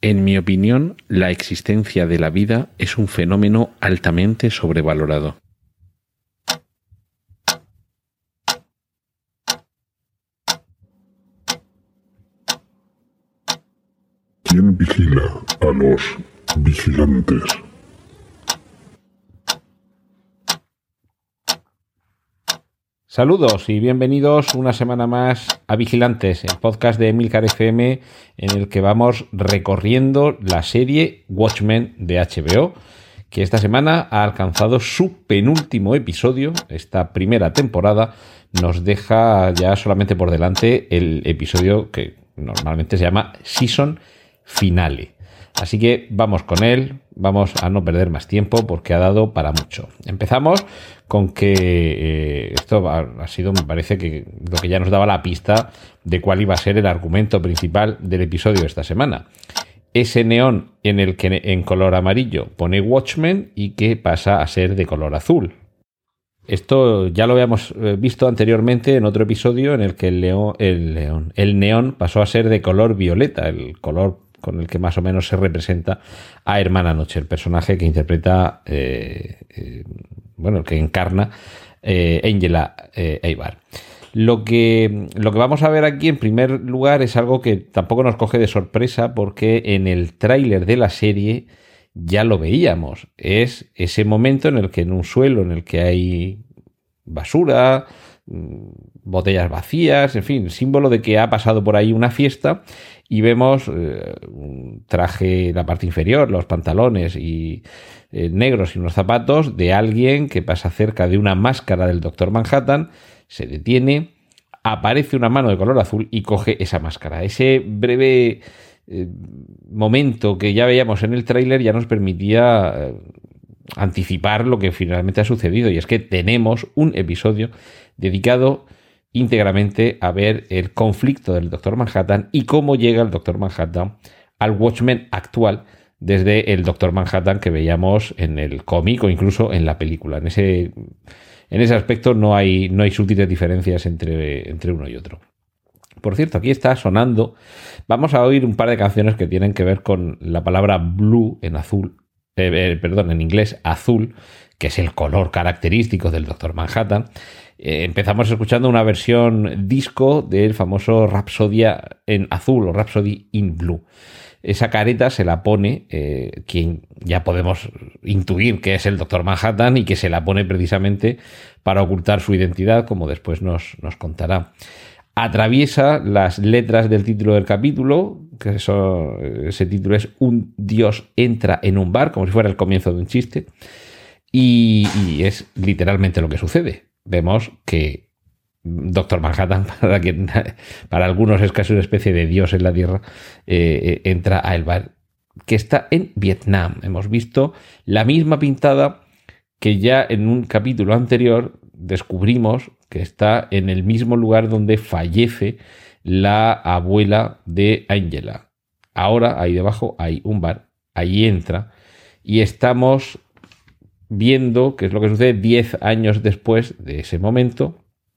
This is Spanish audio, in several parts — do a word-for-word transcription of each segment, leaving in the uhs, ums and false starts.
En mi opinión, la existencia de la vida es un fenómeno altamente sobrevalorado. ¿Quién vigila a los vigilantes? Saludos y bienvenidos una semana más a Vigilantes, el podcast de Emilcar F M en el que vamos recorriendo la serie Watchmen de H B O, que esta semana ha alcanzado su penúltimo episodio. Esta primera temporada nos deja ya solamente por delante el episodio que normalmente se llama Season Finale. Así que vamos con él, vamos a no perder más tiempo porque ha dado para mucho. Empezamos con que eh, esto ha, ha sido, me parece que lo que ya nos daba la pista de cuál iba a ser el argumento principal del episodio de esta semana. Ese neón en el que en color amarillo pone Watchmen y que pasa a ser de color azul. Esto ya lo habíamos visto anteriormente en otro episodio en el que el león, el león, el neón pasó a ser de color violeta, el color con el que más o menos se representa a Hermana Noche, el personaje que interpreta, eh, eh, bueno, el que encarna eh, Angela eh, Aybar. Lo que, lo que vamos a ver aquí, en primer lugar, es algo que tampoco nos coge de sorpresa porque en el tráiler de la serie ya lo veíamos. Es ese momento en el que en un suelo en el que hay basura, botellas vacías, en fin, símbolo de que ha pasado por ahí una fiesta. Y vemos eh, un traje, la parte inferior, los pantalones y eh, negros y unos zapatos de alguien que pasa cerca de una máscara del doctor Manhattan, se detiene, aparece una mano de color azul y coge esa máscara. Ese breve eh, momento que ya veíamos en el tráiler ya nos permitía eh, anticipar lo que finalmente ha sucedido, y es que tenemos un episodio dedicado íntegramente a ver el conflicto del doctor Manhattan y cómo llega el doctor Manhattan al Watchmen actual desde el doctor Manhattan que veíamos en el cómic o incluso en la película. En ese, en ese aspecto no hay, no hay sútiles diferencias entre, entre uno y otro. Por cierto, aquí está sonando, vamos a oír un par de canciones que tienen que ver con la palabra blue en azul, eh, eh, perdón, en inglés azul, que es el color característico del doctor Manhattan. Eh, empezamos escuchando una versión disco del famoso Rhapsodia en azul o Rhapsody in Blue. Esa careta se la pone eh, quien ya podemos intuir que es el doctor Manhattan y que se la pone precisamente para ocultar su identidad, como después nos, nos contará. Atraviesa las letras del título del capítulo, que eso, ese título es Un dios entra en un bar, como si fuera el comienzo de un chiste, y, y es literalmente lo que sucede. Vemos que doctor Manhattan, para, quien, para algunos es casi una especie de dios en la Tierra, eh, entra a el bar que está en Vietnam. Hemos visto la misma pintada que ya en un capítulo anterior descubrimos que está en el mismo lugar donde fallece la abuela de Angela. Ahora ahí debajo hay un bar, ahí entra y estamos viendo qué es lo que sucede diez años después de ese momento.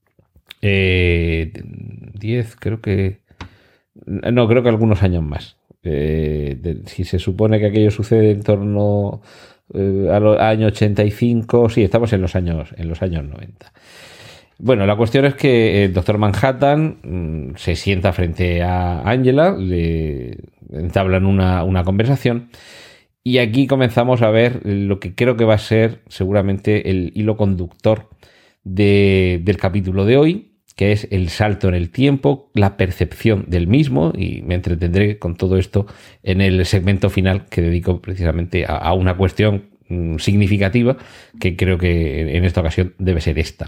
Eh, diez, creo que... No, creo que algunos años más. Eh, de, si se supone que aquello sucede en torno eh, al año ochenta y cinco, sí, estamos en los años, en los años noventa. Bueno, la cuestión es que el doctor Manhattan mmm, se sienta frente a Angela, le entablan una, una conversación. Y aquí comenzamos a ver lo que creo que va a ser seguramente el hilo conductor de, del capítulo de hoy, que es el salto en el tiempo, la percepción del mismo, y me entretendré con todo esto en el segmento final que dedico precisamente a, a una cuestión mmm, significativa que creo que en esta ocasión debe ser esta.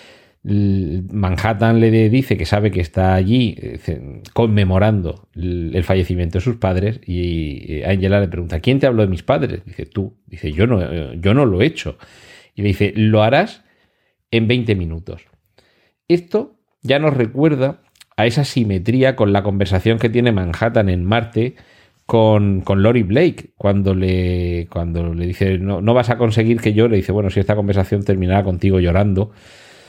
Manhattan le dice que sabe que está allí eh, conmemorando el fallecimiento de sus padres y Angela le pregunta: ¿quién te habló de mis padres? Dice: tú. Dice: yo no, yo no lo he hecho. Y le dice: lo harás en veinte minutos. Esto ya nos recuerda a esa simetría con la conversación que tiene Manhattan en Marte con, con Laurie Blake, cuando le, cuando le dice: no, no vas a conseguir que llore. Dice: bueno, si esta conversación terminará contigo llorando,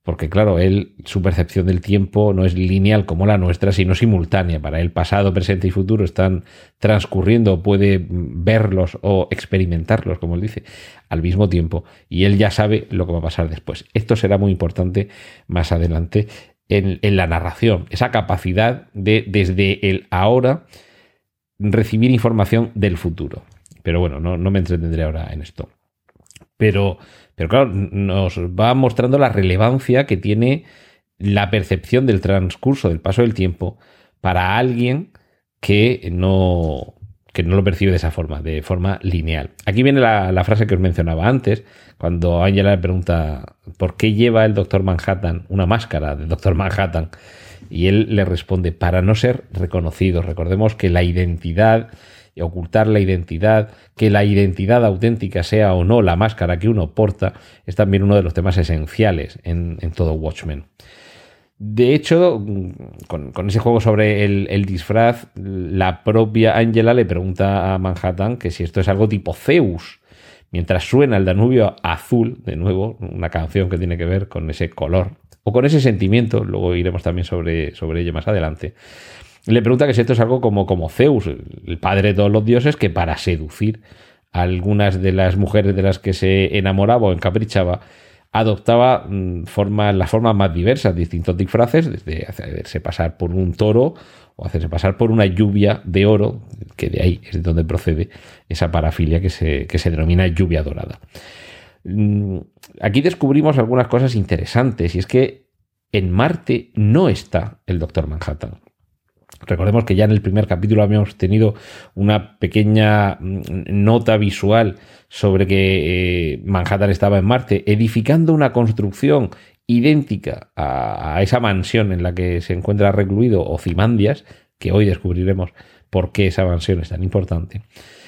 porque claro, él, su percepción del tiempo no es lineal como la nuestra, sino simultánea. Para él, pasado, presente y futuro están transcurriendo, puede verlos o experimentarlos, como él dice, al mismo tiempo, y él ya sabe lo que va a pasar después. Esto será muy importante más adelante en, en la narración, esa capacidad de, desde el ahora, recibir información del futuro. Pero bueno, no, no me entretendré ahora en esto. Pero, pero claro, nos va mostrando la relevancia que tiene la percepción del transcurso, del paso del tiempo, para alguien que no, que no lo percibe de esa forma, de forma lineal. Aquí viene la, la frase que os mencionaba antes, cuando Angela le pregunta ¿por qué lleva el doctor Manhattan una máscara del doctor Manhattan? Y él le responde, para no ser reconocido. Recordemos que la identidad, ocultar la identidad, que la identidad auténtica sea o no la máscara que uno porta, es también uno de los temas esenciales en, en todo Watchmen. De hecho, con, con ese juego sobre el, el disfraz, la propia Angela le pregunta a Manhattan que si esto es algo tipo Zeus, mientras suena el Danubio azul, de nuevo, una canción que tiene que ver con ese color, o con ese sentimiento, luego iremos también sobre, sobre ello más adelante. Le pregunta que si esto es algo como, como Zeus, el padre de todos los dioses, que para seducir a algunas de las mujeres de las que se enamoraba o encaprichaba, adoptaba mmm, formas, las formas más diversas, distintos disfraces, desde hacerse pasar por un toro o hacerse pasar por una lluvia de oro, que de ahí es de donde procede esa parafilia que se, que se denomina lluvia dorada. Aquí descubrimos algunas cosas interesantes, y es que en Marte no está el doctor Manhattan. Recordemos que ya en el primer capítulo habíamos tenido una pequeña nota visual sobre que eh, Manhattan estaba en Marte, edificando una construcción idéntica a, a esa mansión en la que se encuentra recluido Ozymandias, que hoy descubriremos por qué esa mansión es tan importante.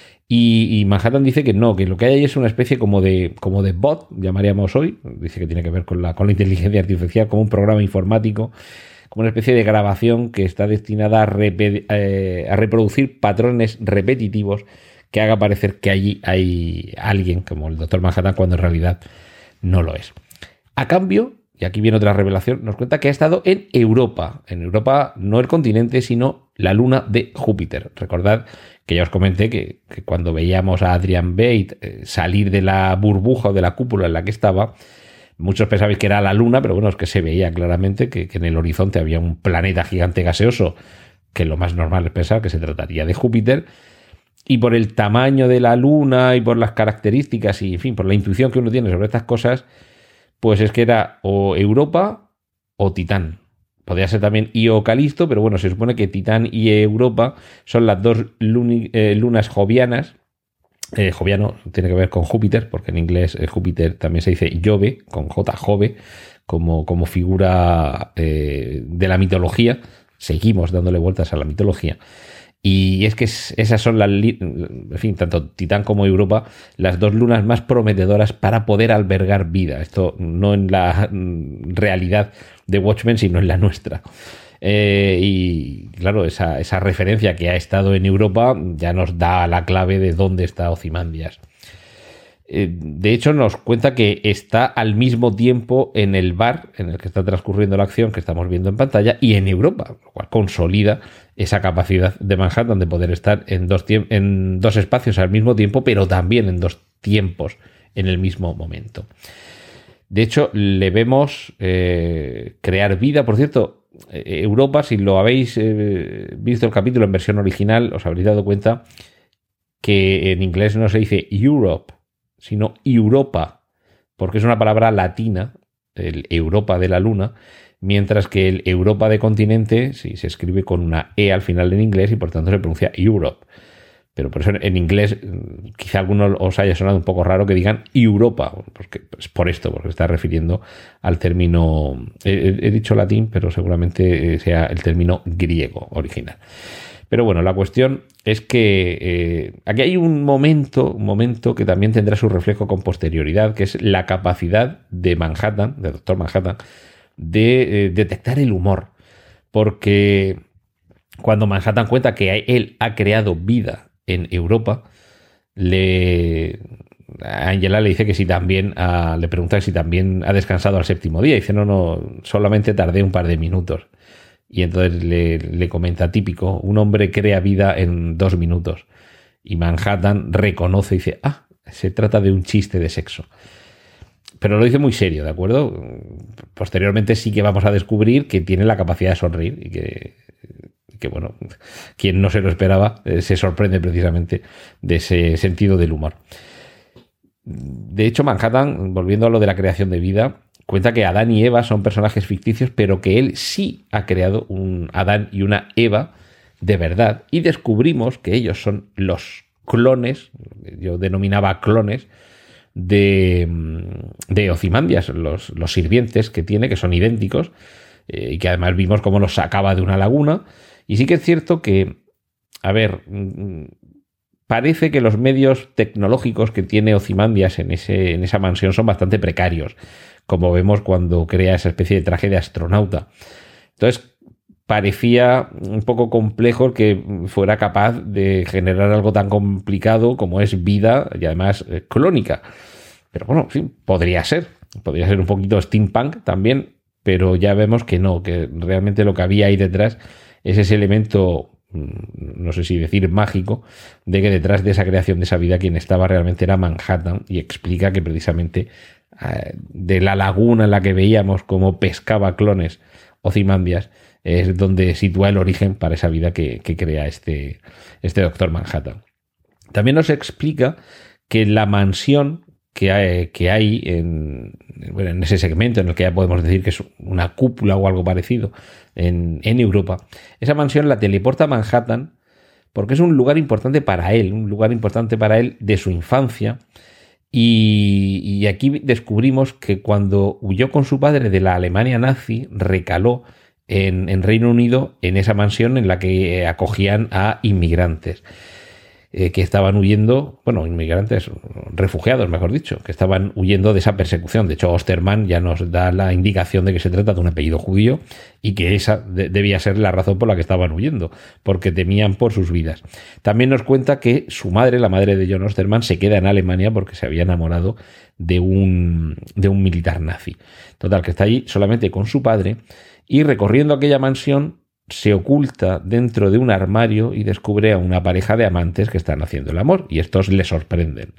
Y, y Manhattan dice que no, que lo que hay ahí es una especie como de, como de bot, llamaríamos hoy, dice que tiene que ver con la, con la inteligencia artificial, como un programa informático, como una especie de grabación que está destinada a, rep- eh, a reproducir patrones repetitivos que haga parecer que allí hay alguien, como el doctor Manhattan, cuando en realidad no lo es. A cambio, y aquí viene otra revelación, nos cuenta que ha estado en Europa. En Europa, no el continente, sino la luna de Júpiter. Recordad que ya os comenté que, que cuando veíamos a Adrian Bate eh, salir de la burbuja o de la cúpula en la que estaba, muchos pensabais que era la luna, pero bueno, es que se veía claramente que, que en el horizonte había un planeta gigante gaseoso, que lo más normal es pensar que se trataría de Júpiter. Y por el tamaño de la luna y por las características y, en fin, por la intuición que uno tiene sobre estas cosas, pues es que era o Europa o Titán. Podría ser también Io Calisto, pero bueno, se supone que Titán y Europa son las dos luni, eh, lunas jovianas. Eh, joviano tiene que ver con Júpiter, porque en inglés eh, Júpiter también se dice Jove, con J, Jove, como, como figura eh, de la mitología. Seguimos dándole vueltas a la mitología. Y es que esas son las, en fin, tanto Titán como Europa, las dos lunas más prometedoras para poder albergar vida. Esto no en la realidad de Watchmen, sino en la nuestra. Eh, y claro, esa, esa referencia que ha estado en Europa ya nos da la clave de dónde está Ozymandias. Eh, de hecho, nos cuenta que está al mismo tiempo en el bar en el que está transcurriendo la acción que estamos viendo en pantalla y en Europa, lo cual consolida esa capacidad de Manhattan de poder estar en dos, tiemp- en dos espacios al mismo tiempo, pero también en dos tiempos en el mismo momento. De hecho, le vemos eh, crear vida. Por cierto, eh, Europa, si lo habéis eh, visto el capítulo en versión original, os habréis dado cuenta que en inglés no se dice Europe, sino Europa, porque es una palabra latina, el Europa de la luna, mientras que el Europa de continente sí, se escribe con una E al final en inglés y por tanto se pronuncia Europe. Pero por eso en inglés quizá a alguno os haya sonado un poco raro que digan Europa, porque es por esto, porque se está refiriendo al término, he, he dicho latín, pero seguramente sea el término griego original. Pero bueno, la cuestión es que eh, aquí hay un momento, un momento que también tendrá su reflejo con posterioridad, que es la capacidad de Manhattan, del doctor Manhattan, de eh, detectar el humor. Porque cuando Manhattan cuenta que él ha creado vida en Europa, le, Angela le dice que si también, uh, le pregunta si también ha descansado al séptimo día. Y dice, no, no, solamente tardé un par de minutos. Y entonces le, le comenta, típico, un hombre crea vida en dos minutos. Y Manhattan reconoce y dice, ah, se trata de un chiste de sexo. Pero lo dice muy serio, ¿de acuerdo? Posteriormente sí que vamos a descubrir que tiene la capacidad de sonreír y que, que bueno, quien no se lo esperaba eh, se sorprende precisamente de ese sentido del humor. De hecho, Manhattan, volviendo a lo de la creación de vida, cuenta que Adán y Eva son personajes ficticios, pero que él sí ha creado un Adán y una Eva de verdad. Y descubrimos que ellos son los clones, yo denominaba clones, de, de Ozymandias, los, los sirvientes que tiene, que son idénticos, eh, y que además vimos cómo los sacaba de una laguna. Y sí que es cierto que, a ver, parece que los medios tecnológicos que tiene Ozymandias en, ese, en esa mansión son bastante precarios, como vemos cuando crea esa especie de traje de astronauta. Entonces, parecía un poco complejo que fuera capaz de generar algo tan complicado como es vida y además eh, clónica. Pero bueno, sí, podría ser. Podría ser un poquito steampunk también, pero ya vemos que no, que realmente lo que había ahí detrás es ese elemento, no sé si decir mágico, de que detrás de esa creación de esa vida quien estaba realmente era Manhattan, y explica que precisamente eh, de la laguna en la que veíamos cómo pescaba clones Ozymandias es donde sitúa el origen para esa vida que, que crea este, este Doctor Manhattan. También nos explica que la mansión que hay, que hay en, bueno, en ese segmento en el que ya podemos decir que es una cúpula o algo parecido en, en Europa, esa mansión la teleporta a Manhattan porque es un lugar importante para él, un lugar importante para él de su infancia. Y, y aquí descubrimos que cuando huyó con su padre de la Alemania nazi, recaló En, en Reino Unido, en esa mansión en la que acogían a inmigrantes eh, que estaban huyendo, bueno, inmigrantes, refugiados, mejor dicho, que estaban huyendo de esa persecución. De hecho, Osterman ya nos da la indicación de que se trata de un apellido judío y que esa de, debía ser la razón por la que estaban huyendo, porque temían por sus vidas. También nos cuenta que su madre, la madre de John Osterman, se queda en Alemania porque se había enamorado de un, de un militar nazi. Total, que está ahí solamente con su padre. Y recorriendo aquella mansión se oculta dentro de un armario y descubre a una pareja de amantes que están haciendo el amor, y estos le sorprenden.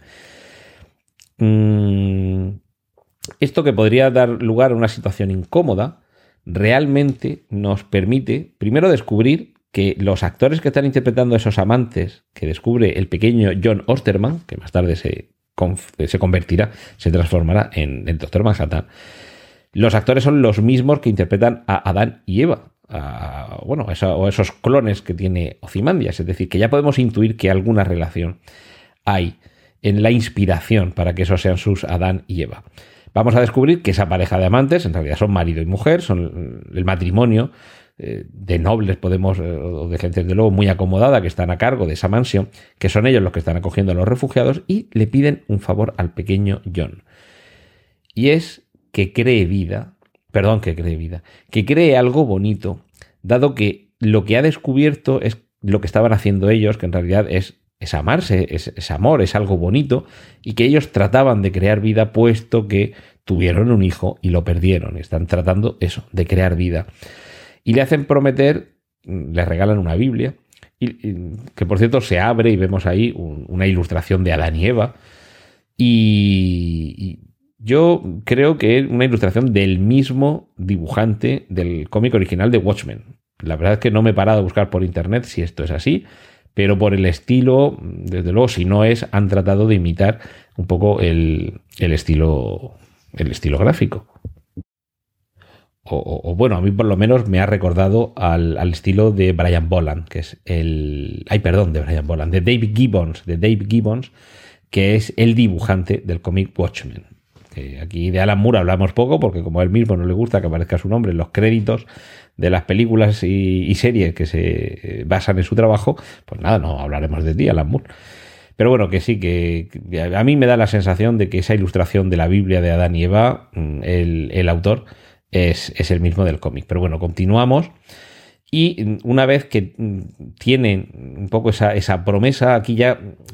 Mm, esto que podría dar lugar a una situación incómoda realmente nos permite primero descubrir que los actores que están interpretando a esos amantes que descubre el pequeño John Osterman, que más tarde se, se convertirá, se transformará en el Doctor Manhattan, los actores son los mismos que interpretan a Adán y Eva, a, bueno, esa, o esos clones que tiene Ozymandias. Es decir, que ya podemos intuir que alguna relación hay en la inspiración para que esos sean sus Adán y Eva. Vamos a descubrir que esa pareja de amantes en realidad son marido y mujer, son el matrimonio eh, de nobles, podemos, eh, o de gente de luego muy acomodada que están a cargo de esa mansión, que son ellos los que están acogiendo a los refugiados y le piden un favor al pequeño John. Y es que cree vida, perdón, que cree vida, que cree algo bonito, dado que lo que ha descubierto es lo que estaban haciendo ellos, que en realidad es, es amarse, es, es amor, es algo bonito, y que ellos trataban de crear vida puesto que tuvieron un hijo y lo perdieron. Están tratando eso, de crear vida. Y le hacen prometer, le regalan una Biblia, y, y, que por cierto se abre y vemos ahí un, una ilustración de Adán y Eva, y... y yo creo que es una ilustración del mismo dibujante del cómic original de Watchmen. La verdad es que no me he parado a buscar por internet si esto es así, pero por el estilo, desde luego, si no es, han tratado de imitar un poco el, el estilo, el estilo gráfico. O, o, o bueno, a mí por lo menos me ha recordado al, al estilo de Brian Boland, que es el... Ay, perdón, de Brian Boland, de Dave Gibbons, de Dave Gibbons, que es el dibujante del cómic Watchmen. Eh, aquí de Alan Moore hablamos poco porque como a él mismo no le gusta que aparezca su nombre en los créditos de las películas y, y series que se basan en su trabajo, pues nada, no hablaremos de ti, Alan Moore. Pero bueno, que sí, que, que a mí me da la sensación de que esa ilustración de la Biblia de Adán y Eva, el, el autor, es, es el mismo del cómic. Pero bueno, continuamos. Y una vez que tienen un poco esa, esa promesa, aquí ya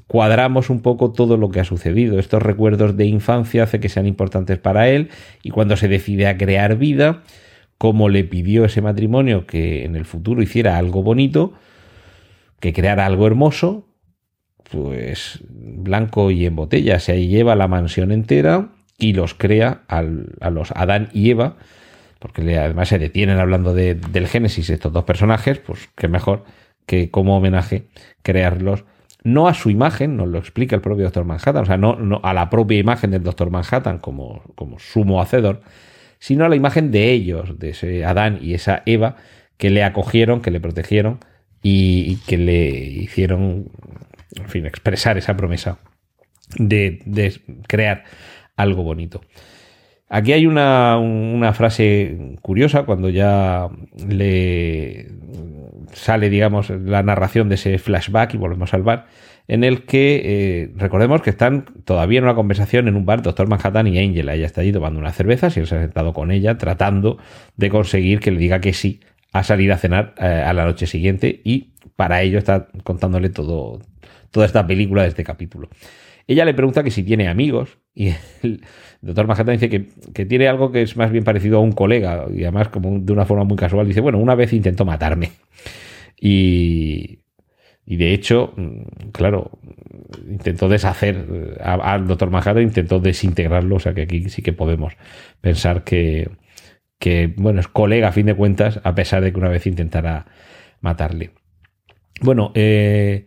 cuadramos un poco todo lo que ha sucedido. Estos recuerdos de infancia hace que sean importantes para él, y cuando se decide a crear vida, como le pidió ese matrimonio que en el futuro hiciera algo bonito, que creara algo hermoso, pues blanco y en botella, se lleva la mansión entera y los crea al, a los Adán y Eva, porque le, además se detienen hablando de, del Génesis estos dos personajes, pues qué mejor que como homenaje crearlos, no a su imagen, nos lo explica el propio doctor Manhattan, o sea, no, no a la propia imagen del doctor Manhattan como, como sumo hacedor, sino a la imagen de ellos, de ese Adán y esa Eva que le acogieron, que le protegieron y, y que le hicieron, en fin, expresar esa promesa de, de crear algo bonito. Aquí hay una, una frase curiosa cuando ya le sale, digamos, la narración de ese flashback, y volvemos al bar, en el que eh, recordemos que están todavía en una conversación en un bar, doctor Manhattan y Angela. Ella está allí tomando unas cervezas y él se ha sentado con ella tratando de conseguir que le diga que sí a salir a cenar eh, a la noche siguiente, y para ello está contándole todo, toda esta película de este capítulo. Ella le pregunta que si tiene amigos, y el doctor Manhattan dice que, que tiene algo que es más bien parecido a un colega, y además como de una forma muy casual dice, bueno, una vez intentó matarme. Y, y de hecho, claro, intentó deshacer al doctor Manhattan, intentó desintegrarlo, o sea que aquí sí que podemos pensar que, que, bueno, es colega a fin de cuentas, a pesar de que una vez intentara matarle. Bueno, eh,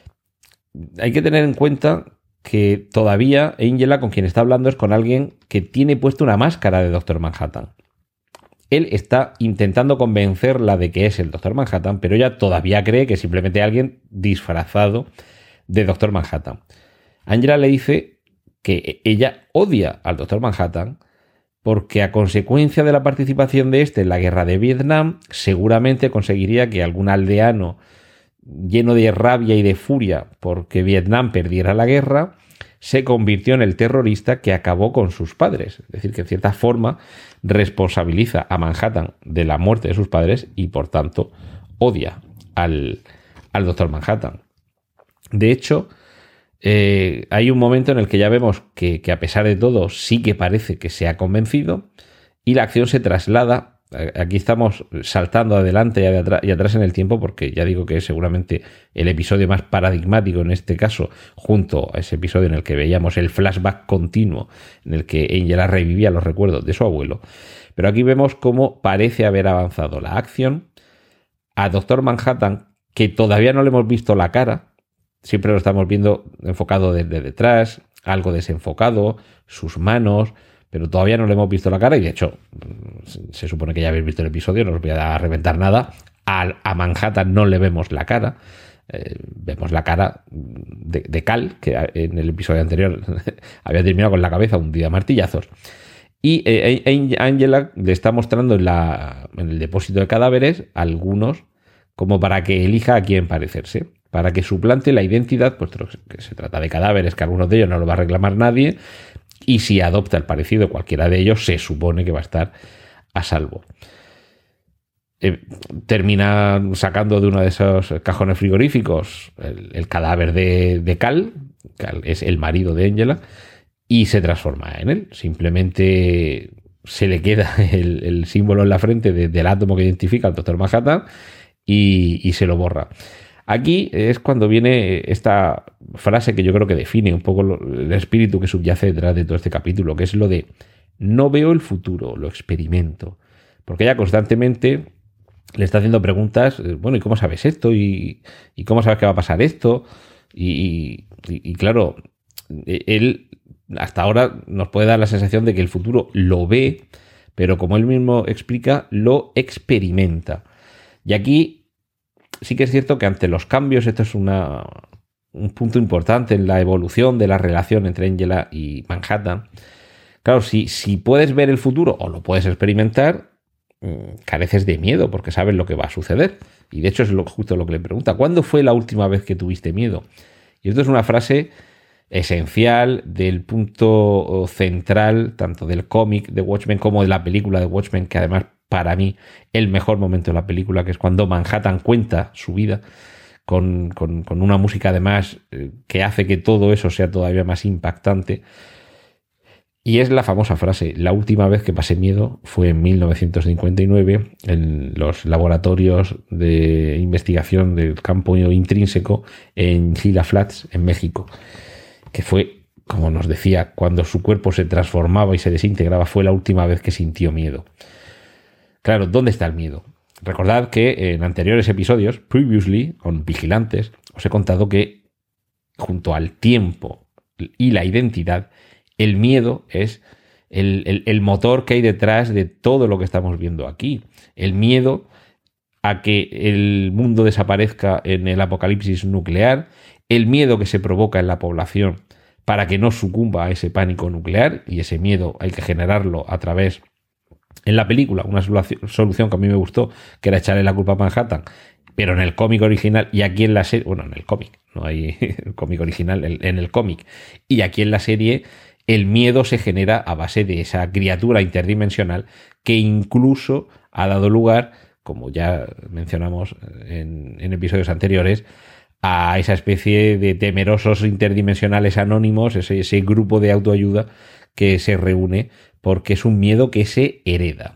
hay que tener en cuenta que todavía Angela con quien está hablando es con alguien que tiene puesto una máscara de doctor Manhattan. Él está intentando convencerla de que es el doctor Manhattan, pero ella todavía cree que es simplemente alguien disfrazado de doctor Manhattan. Angela le dice que ella odia al doctor Manhattan porque a consecuencia de la participación de este en la guerra de Vietnam, seguramente conseguiría que algún aldeano lleno de rabia y de furia porque Vietnam perdiera la guerra, se convirtió en el terrorista que acabó con sus padres. Es decir, que en cierta forma responsabiliza a Manhattan de la muerte de sus padres y, por tanto, odia al, al doctor Manhattan. De hecho, eh, hay un momento en el que ya vemos que, que, a pesar de todo, sí que parece que se ha convencido y la acción se traslada. Aquí estamos saltando adelante y atrás en el tiempo porque ya digo que es seguramente el episodio más paradigmático en este caso, junto a ese episodio en el que veíamos el flashback continuo en el que Angela revivía los recuerdos de su abuelo. Pero aquí vemos cómo parece haber avanzado la acción. A doctor Manhattan, que todavía no le hemos visto la cara, siempre lo estamos viendo enfocado desde detrás, algo desenfocado, sus manos, pero todavía no le hemos visto la cara y de hecho se supone que ya habéis visto el episodio, no os voy a reventar nada. A, a Manhattan no le vemos la cara, eh, vemos la cara de, de Cal, que en el episodio anterior había terminado con la cabeza hundida a martillazos. Y eh, Angela le está mostrando en, la, en el depósito de cadáveres algunos como para que elija a quién parecerse, para que suplante la identidad, puesto que se trata de cadáveres, que algunos de ellos no lo va a reclamar nadie. Y si adopta el parecido de cualquiera de ellos, se supone que va a estar a salvo. Eh, termina sacando de uno de esos cajones frigoríficos el, el cadáver de, de Cal, Cal es el marido de Angela, y se transforma en él. Simplemente se le queda el, el símbolo en la frente de, del átomo que identifica al doctor Manhattan y, y se lo borra. Aquí es cuando viene esta frase que yo creo que define un poco lo, el espíritu que subyace detrás de todo este capítulo, que es lo de no veo el futuro, lo experimento. Porque ella constantemente le está haciendo preguntas, bueno, ¿y cómo sabes esto? ¿Y, y cómo sabes que va a pasar esto? Y, y, y claro, él hasta ahora nos puede dar la sensación de que el futuro lo ve, pero como él mismo explica, lo experimenta. Y aquí sí que es cierto que ante los cambios, esto es una, un punto importante en la evolución de la relación entre Angela y Manhattan. Claro, si, si puedes ver el futuro o lo puedes experimentar, careces de miedo porque sabes lo que va a suceder. Y de hecho es lo, justo lo que le pregunta. ¿Cuándo fue la última vez que tuviste miedo? Y esto es una frase esencial del punto central tanto del cómic de Watchmen como de la película de Watchmen, que además para mí el mejor momento de la película, que es cuando Manhattan cuenta su vida, con, con, con una música además eh, que hace que todo eso sea todavía más impactante. Y es la famosa frase: la última vez que pasé miedo fue en mil novecientos cincuenta y nueve en los laboratorios de investigación del campo intrínseco en Gila Flats, en México, que fue, como nos decía, cuando su cuerpo se transformaba y se desintegraba, fue la última vez que sintió miedo. Claro, ¿dónde está el miedo? Recordad que en anteriores episodios, previously, con Vigilantes, os he contado que junto al tiempo y la identidad, el miedo es el, el, el motor que hay detrás de todo lo que estamos viendo aquí. El miedo a que el mundo desaparezca en el apocalipsis nuclear, el miedo que se provoca en la población para que no sucumba a ese pánico nuclear, y ese miedo hay que generarlo a través, en la película, una solución que a mí me gustó, que era echarle la culpa a Manhattan, pero en el cómic original y aquí en la serie, bueno, en el cómic, no hay el cómic original, en el cómic, y aquí en la serie, el miedo se genera a base de esa criatura interdimensional que incluso ha dado lugar, como ya mencionamos en, en episodios anteriores, a esa especie de temerosos interdimensionales anónimos, ese, ese grupo de autoayuda que se reúne porque es un miedo que se hereda.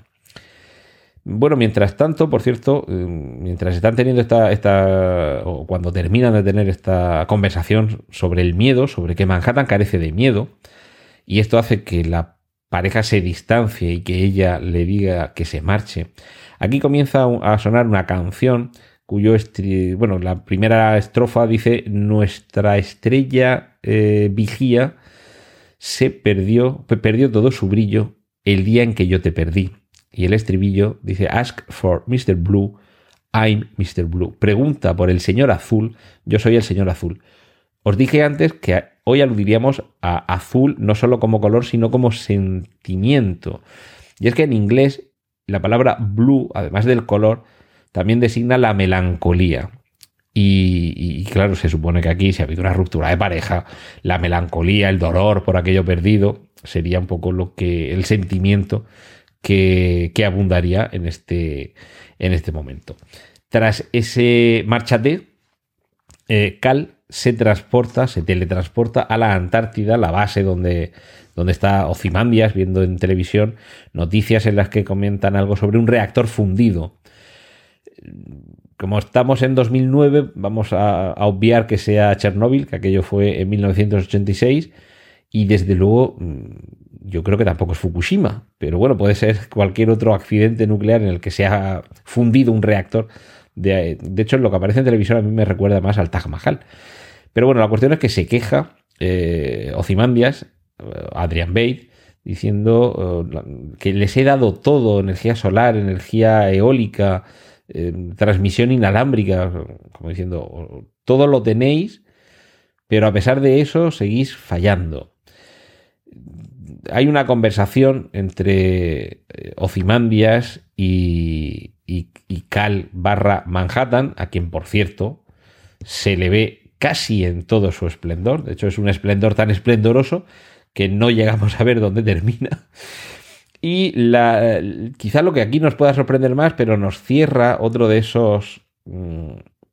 Bueno, mientras tanto, por cierto, mientras están teniendo esta, esta, o cuando terminan de tener esta conversación sobre el miedo, sobre que Manhattan carece de miedo, y esto hace que la pareja se distancie y que ella le diga que se marche, aquí comienza a sonar una canción cuyo, estri- bueno, la primera estrofa dice: nuestra estrella eh, vigía se perdió, perdió todo su brillo el día en que yo te perdí. Y el estribillo dice: ask for mister Blue, I'm mister Blue. Pregunta por el señor Azul, yo soy el señor Azul. Os dije antes que hoy aludiríamos a azul no solo como color, sino como sentimiento. Y es que en inglés la palabra blue, además del color, también designa la melancolía. Y, y claro, se supone que aquí, si ha habido una ruptura de pareja, la melancolía, el dolor por aquello perdido, sería un poco lo que el sentimiento que, que abundaría en este, en este momento. Tras ese márchate, eh, Cal se transporta, se teletransporta a la Antártida, la base donde, donde está Ozymandias, viendo en televisión noticias en las que comentan algo sobre un reactor fundido. Como estamos en dos mil nueve, vamos a, a obviar que sea Chernóbil, que aquello fue en mil novecientos ochenta y seis, y desde luego yo creo que tampoco es Fukushima, pero bueno, puede ser cualquier otro accidente nuclear en el que se ha fundido un reactor. De, de hecho, lo que aparece en televisión a mí me recuerda más al Taj Mahal. Pero bueno, la cuestión es que se queja eh, Ozymandias, Adrian Bate, diciendo eh, que les he dado todo: energía solar, energía eólica, eh, transmisión inalámbrica, como diciendo, todo lo tenéis, pero a pesar de eso seguís fallando. Hay una conversación entre Ozymandias y, y, y Cal barra Manhattan, a quien, por cierto, se le ve casi en todo su esplendor. De hecho, es un esplendor tan esplendoroso que no llegamos a ver dónde termina. Y la, quizá lo que aquí nos pueda sorprender más, pero nos cierra otro de esos mmm,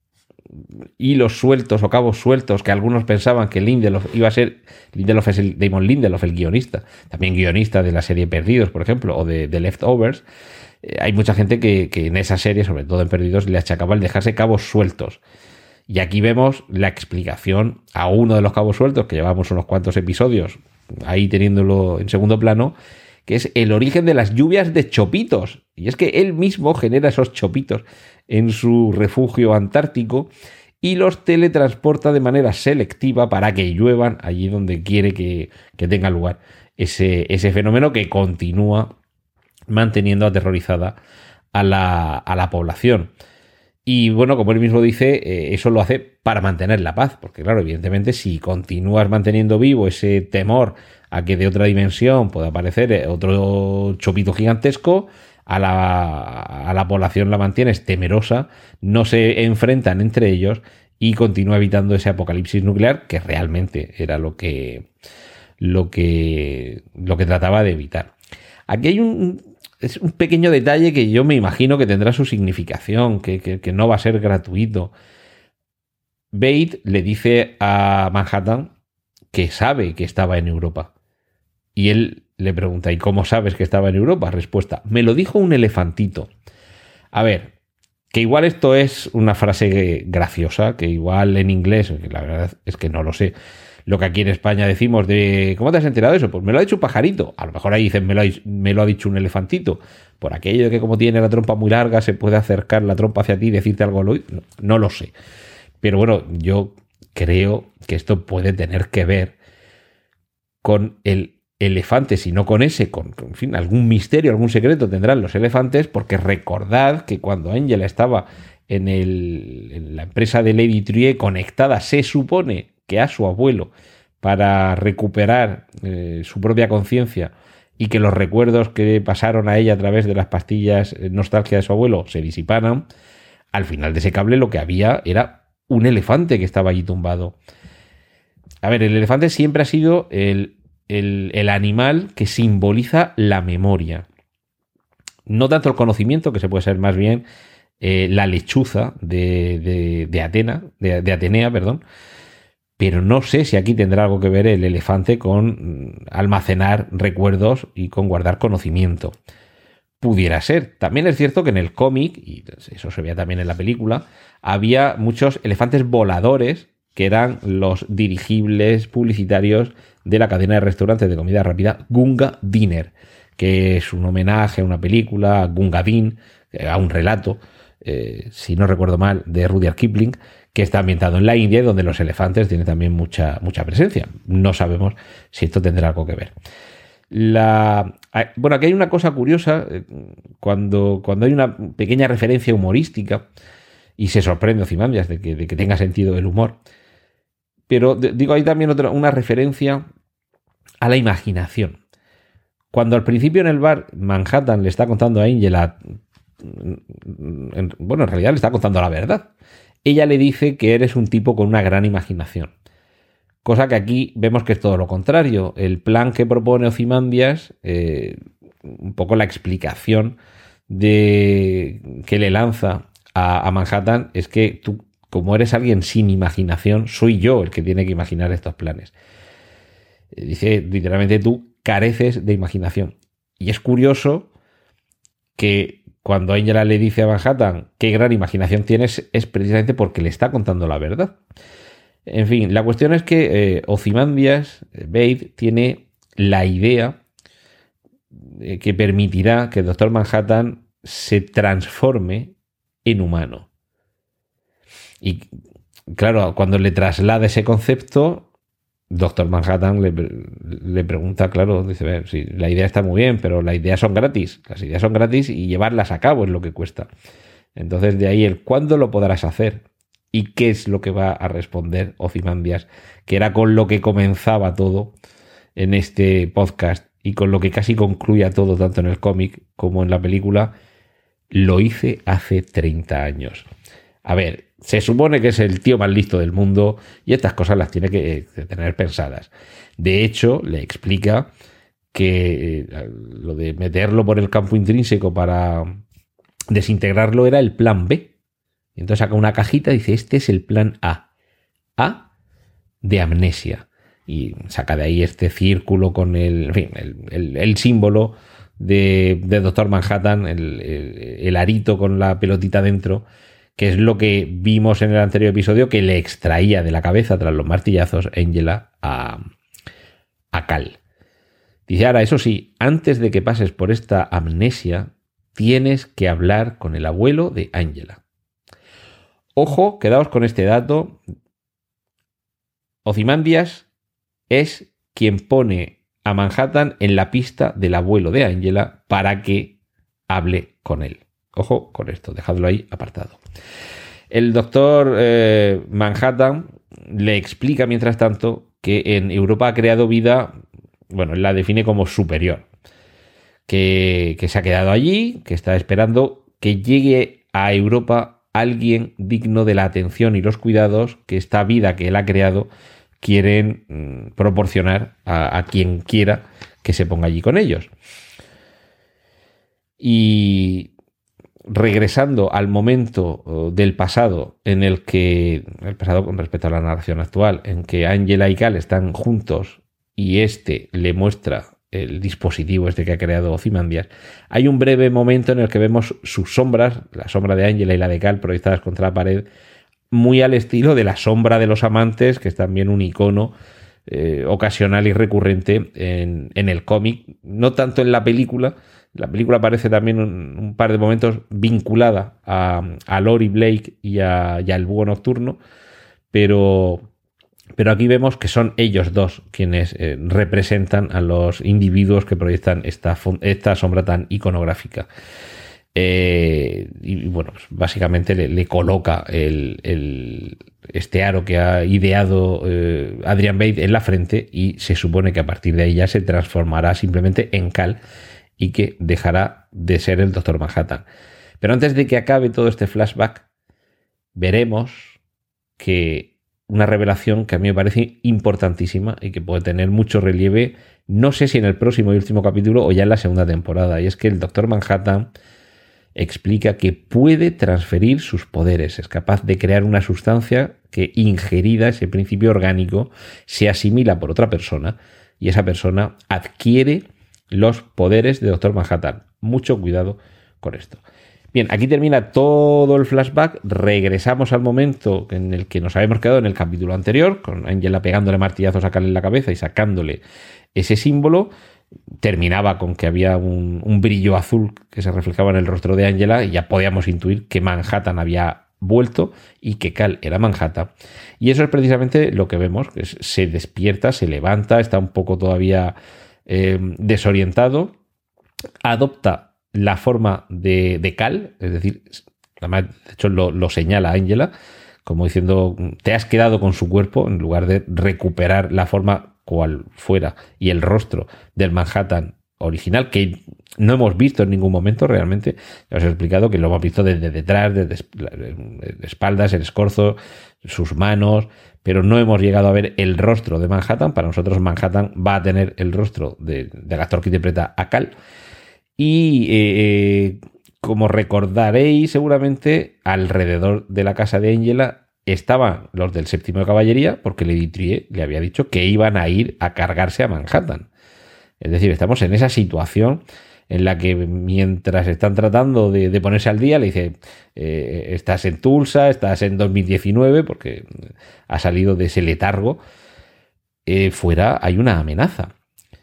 hilos sueltos o cabos sueltos que algunos pensaban que Lindelof iba a ser. Lindelof es el Damon Lindelof, el guionista, también guionista de la serie Perdidos, por ejemplo, o de, de Leftovers. Eh, hay mucha gente que, que en esa serie, sobre todo en Perdidos, le achacaba el dejarse cabos sueltos. Y aquí vemos la explicación a uno de los cabos sueltos, que llevamos unos cuantos episodios ahí teniéndolo en segundo plano, que es el origen de las lluvias de chopitos. Y es que él mismo genera esos chopitos en su refugio antártico y los teletransporta de manera selectiva para que lluevan allí donde quiere que, que tenga lugar ese, ese fenómeno que continúa manteniendo aterrorizada a la, a la población. Y bueno, como él mismo dice, eh, eso lo hace para mantener la paz, porque claro, evidentemente si continúas manteniendo vivo ese temor a que de otra dimensión pueda aparecer otro chopito gigantesco, a la, a la población la mantienes temerosa, no se enfrentan entre ellos y continúa evitando ese apocalipsis nuclear, que realmente era lo que, lo que, lo que trataba de evitar. Aquí hay un... Es un pequeño detalle que yo me imagino que tendrá su significación, que, que, que no va a ser gratuito. Bate le dice a Manhattan que sabe que estaba en Europa. Y él le pregunta, ¿y cómo sabes que estaba en Europa? Respuesta, me lo dijo un elefantito. A ver, que igual esto es una frase graciosa, que igual en inglés, la verdad es que no lo sé, lo que aquí en España decimos de ¿cómo te has enterado de eso? Pues me lo ha dicho un pajarito. A lo mejor ahí dicen me lo ha, me lo ha dicho un elefantito. Por aquello de que como tiene la trompa muy larga se puede acercar la trompa hacia ti y decirte algo. No, no lo sé. Pero bueno, yo creo que esto puede tener que ver con el elefante, si no con ese, con, en fin, algún misterio, algún secreto tendrán los elefantes, porque recordad que cuando Angela estaba en, el, en la empresa de Lady Trier conectada, se supone que a su abuelo, para recuperar eh, su propia conciencia y que los recuerdos que pasaron a ella a través de las pastillas eh, nostalgia de su abuelo se disiparan, al final de ese cable lo que había era un elefante que estaba allí tumbado. A ver, el elefante siempre ha sido el El, el animal que simboliza la memoria. No tanto el conocimiento, que se puede ser más bien eh, la lechuza de, de, de, Atena, de, de Atenea, perdón. Pero no sé si aquí tendrá algo que ver el elefante con almacenar recuerdos y con guardar conocimiento. Pudiera ser. También es cierto que en el cómic, y eso se veía también en la película, había muchos elefantes voladores que eran los dirigibles publicitarios de la cadena de restaurantes de comida rápida Gunga Dinner, que es un homenaje a una película, a Gunga Din, a un relato, eh, si no recuerdo mal, de Rudyard Kipling, que está ambientado en la India y donde los elefantes tienen también mucha, mucha presencia. No sabemos si esto tendrá algo que ver. La, bueno, aquí hay una cosa curiosa, cuando, cuando hay una pequeña referencia humorística, y se sorprende Ozymandias de que, de que tenga sentido el humor. Pero digo, hay también otra, una referencia a la imaginación. Cuando al principio en el bar Manhattan le está contando a Angela, en, bueno, en realidad le está contando la verdad. Ella le dice que eres un tipo con una gran imaginación. Cosa que aquí vemos que es todo lo contrario. El plan que propone Ozymandias, eh, un poco la explicación de que le lanza a, a Manhattan, es que tú, como eres alguien sin imaginación, soy yo el que tiene que imaginar estos planes. Dice, literalmente, tú careces de imaginación. Y es curioso que cuando Angela le dice a Manhattan qué gran imaginación tienes, es precisamente porque le está contando la verdad. En fin, la cuestión es que eh, Ozymandias, Bate, tiene la idea eh, que permitirá que el doctor Manhattan se transforme en humano. Y claro, cuando le traslada ese concepto, doctor Manhattan le, le pregunta, claro, dice, ver, sí, la idea está muy bien, pero las ideas son gratis. Las ideas son gratis y llevarlas a cabo es lo que cuesta. Entonces de ahí el ¿cuándo lo podrás hacer? ¿Y qué es lo que va a responder Ozymandias? Que era con lo que comenzaba todo en este podcast y con lo que casi concluía todo, tanto en el cómic como en la película. Lo hice hace treinta años. A ver, se supone que es el tío más listo del mundo y estas cosas las tiene que tener pensadas. De hecho, le explica que lo de meterlo por el campo intrínseco para desintegrarlo era el plan B. Y entonces saca una cajita y dice, este es el plan A. A de amnesia. Y saca de ahí este círculo con el, en fin, el, el, el símbolo de, de doctor Manhattan, el, el, el arito con la pelotita dentro, que es lo que vimos en el anterior episodio, que le extraía de la cabeza tras los martillazos Angela a, a Cal. Dice, ahora, eso sí, antes de que pases por esta amnesia, tienes que hablar con el abuelo de Angela. Ojo, quedaos con este dato. Ozymandias es quien pone a Manhattan en la pista del abuelo de Angela para que hable con él. Ojo con esto, dejadlo ahí apartado. El doctor eh, Manhattan le explica, mientras tanto, que en Europa ha creado vida, bueno, él la define como superior, que, que se ha quedado allí, que está esperando que llegue a Europa alguien digno de la atención y los cuidados que esta vida que él ha creado quieren mmm, proporcionar a, a quien quiera que se ponga allí con ellos. Y regresando al momento uh, del pasado en el que, el pasado con respecto a la narración actual, en que Angela y Cal están juntos y este le muestra el dispositivo este que ha creado Ozymandias, hay un breve momento en el que vemos sus sombras, la sombra de Angela y la de Cal proyectadas contra la pared, muy al estilo de la sombra de los amantes, que es también un icono eh, ocasional y recurrente en, en el cómic, no tanto en la película. La película aparece también un, un par de momentos vinculada a, a Lori Blake y, a, y al Búho Nocturno, pero, pero aquí vemos que son ellos dos quienes eh, representan a los individuos que proyectan esta, esta sombra tan iconográfica. Eh, y bueno, pues básicamente le, le coloca el, el, este aro que ha ideado eh, Adrian Veidt en la frente y se supone que a partir de ahí ya se transformará simplemente en Cal y que dejará de ser el Doctor Manhattan. Pero antes de que acabe todo este flashback, veremos que una revelación que a mí me parece importantísima y que puede tener mucho relieve, no sé si en el próximo y último capítulo o ya en la segunda temporada, y es que el Doctor Manhattan explica que puede transferir sus poderes, es capaz de crear una sustancia que, ingerida, ese principio orgánico, se asimila por otra persona y esa persona adquiere los poderes de Doctor Manhattan. Mucho cuidado con esto. Bien, aquí termina todo el flashback. Regresamos al momento en el que nos habíamos quedado en el capítulo anterior, con Angela pegándole martillazos a Cal en la cabeza y sacándole ese símbolo. Terminaba con que había un, un brillo azul que se reflejaba en el rostro de Angela y ya podíamos intuir que Manhattan había vuelto y que Cal era Manhattan. Y eso es precisamente lo que vemos, que se despierta, se levanta, está un poco todavía eh, desorientado, adopta la forma de, de Cal, es decir, además, de hecho lo, lo señala Angela, como diciendo, te has quedado con su cuerpo en lugar de recuperar la forma cual fuera y el rostro del Manhattan original, que no hemos visto en ningún momento realmente. Ya os he explicado que lo hemos visto desde detrás, desde espaldas, el escorzo, sus manos, pero no hemos llegado a ver el rostro de Manhattan. Para nosotros Manhattan va a tener el rostro de, del actor que interpreta a Cal. Y eh, como recordaréis seguramente, alrededor de la casa de Angela estaban los del séptimo de caballería, porque Lady Trier le había dicho que iban a ir a cargarse a Manhattan. Es decir, estamos en esa situación en la que mientras están tratando de, de ponerse al día, le dice, eh, estás en Tulsa, estás en dos mil diecinueve, porque ha salido de ese letargo, eh, fuera hay una amenaza.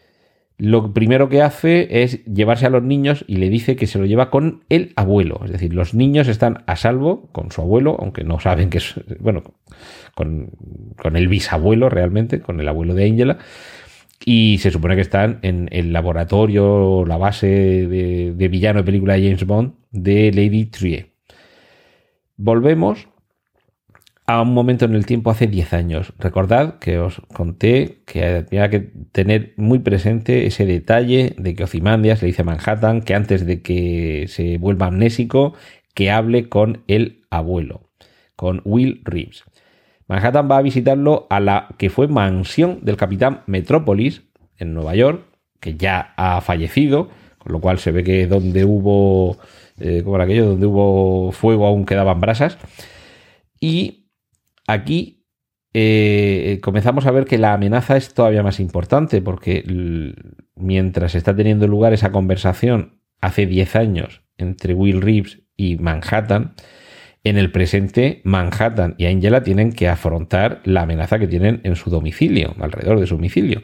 Lo primero que hace es llevarse a los niños y le dice que se lo lleva con el abuelo. Es decir, los niños están a salvo con su abuelo, aunque no saben que es, bueno, con, con el bisabuelo realmente, con el abuelo de Angela. Y se supone que están en el laboratorio, la base de, de villano de película de James Bond de Lady Trier. Volvemos a un momento en el tiempo hace diez años. Recordad que os conté que había que tener muy presente ese detalle de que Ozymandias le dice a Manhattan que antes de que se vuelva amnésico, que hable con el abuelo, con Will Reeves. Manhattan va a visitarlo a la que fue mansión del Capitán Metrópolis en Nueva York, que ya ha fallecido, con lo cual se ve que donde hubo, eh, ¿cómo era aquello? Donde hubo fuego aún quedaban brasas. Y aquí eh, comenzamos a ver que la amenaza es todavía más importante, porque l- mientras está teniendo lugar esa conversación hace diez años entre Will Reeves y Manhattan, en el presente Manhattan y Angela tienen que afrontar la amenaza que tienen en su domicilio, alrededor de su domicilio.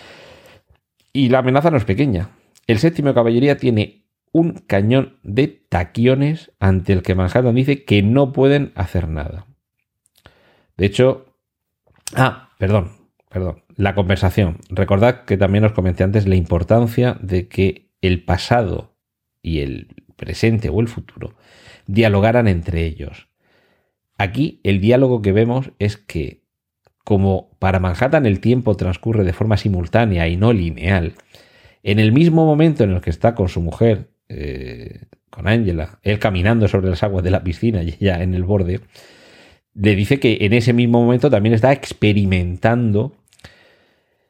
Y la amenaza no es pequeña. El séptimo de caballería tiene un cañón de taquiones ante el que Manhattan dice que no pueden hacer nada. De hecho, ah, perdón, perdón, la conversación. Recordad que también os comenté antes la importancia de que el pasado y el presente o el futuro dialogaran entre ellos. Aquí el diálogo que vemos es que, como para Manhattan el tiempo transcurre de forma simultánea y no lineal, en el mismo momento en el que está con su mujer, eh, con Angela, él caminando sobre las aguas de la piscina y ella en el borde, le dice que en ese mismo momento también está experimentando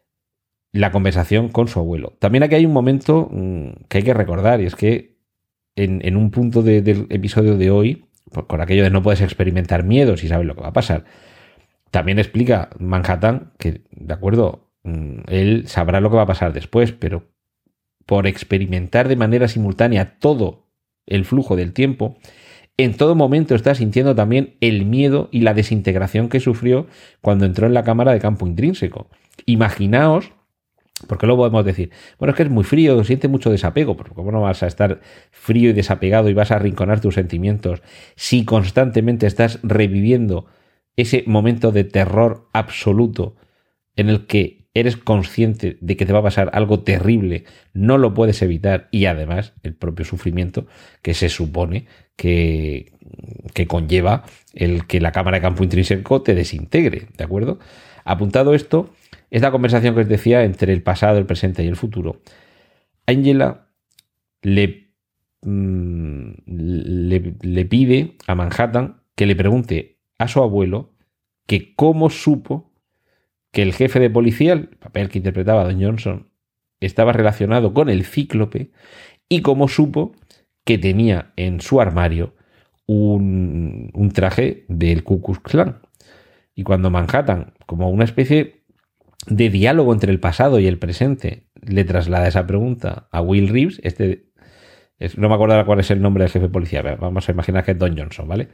la conversación con su abuelo. También aquí hay un momento mmm, que hay que recordar, y es que en, en un punto de, del episodio de hoy, pues con aquello de no puedes experimentar miedo si sabes lo que va a pasar, también explica Manhattan que, de acuerdo, él sabrá lo que va a pasar después, pero por experimentar de manera simultánea todo el flujo del tiempo, en todo momento está sintiendo también el miedo y la desintegración que sufrió cuando entró en la cámara de campo intrínseco. Imaginaos, porque lo podemos decir, bueno, es que es muy frío, siente mucho desapego, pero ¿cómo no vas a estar frío y desapegado y vas a arrinconar tus sentimientos si constantemente estás reviviendo ese momento de terror absoluto en el que eres consciente de que te va a pasar algo terrible, no lo puedes evitar y además el propio sufrimiento que se supone que, que conlleva el que la cámara de campo intrínseco te desintegre, ¿de acuerdo? Apuntado esto, esta conversación que os decía entre el pasado, el presente y el futuro, Angela le, mmm, le, le pide a Manhattan que le pregunte a su abuelo que cómo supo que el jefe de policía, el papel que interpretaba Don Johnson, estaba relacionado con el Cíclope y cómo supo que tenía en su armario un, un traje del Ku Klux Klan. Y cuando Manhattan, como una especie de diálogo entre el pasado y el presente, le traslada esa pregunta a Will Reeves, este es, no me acuerdo cuál es el nombre del jefe de policía, vamos a imaginar que es Don Johnson, ¿vale?